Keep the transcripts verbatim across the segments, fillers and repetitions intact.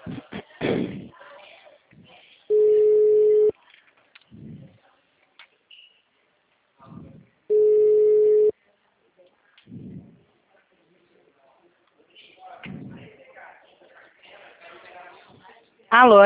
Alô?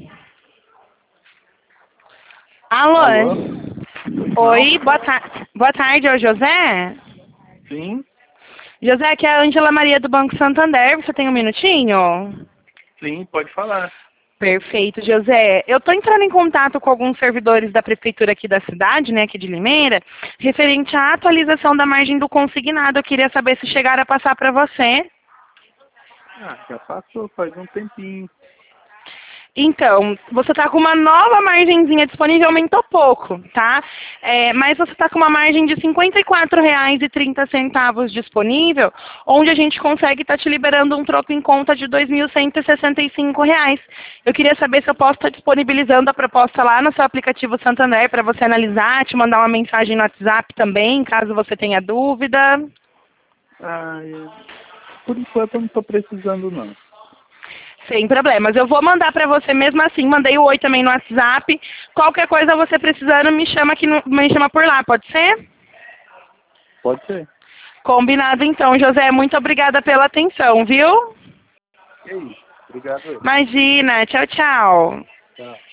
Alô? Alô? Oi, boa, tar boa tarde, é o José? Sim, José, aqui é a Ângela Maria do Banco Santander, você tem um minutinho? sim, pode falar. Perfeito, José. Eu estou entrando em contato com alguns servidores da prefeitura aqui da cidade, né, aqui de Limeira, referente à atualização da margem do consignado. Eu queria saber se chegaram a passar para você. Ah, já passou, faz um tempinho. Então, você está com uma nova margenzinha disponível, aumentou pouco, tá? É, mas você está com uma margem de cinquenta e quatro reais e trinta centavos disponível, onde a gente consegue estar te liberando um troco em conta de dois mil cento e sessenta e cinco reais. Eu queria saber se eu posso estar disponibilizando a proposta lá no seu aplicativo Santander para você analisar, te mandar uma mensagem no WhatsApp também, caso você tenha dúvida. Ah, eu- por enquanto eu não estou precisando não. Sem problemas. Eu vou mandar para você mesmo assim. Mandei o oi também no WhatsApp. Qualquer coisa você precisando, me chama aqui no, me chama por lá, pode ser? Pode ser. Combinado então, José. Muito obrigada pela atenção, viu? E aí? Obrigado. Imagina. Tchau, tchau. Tchau.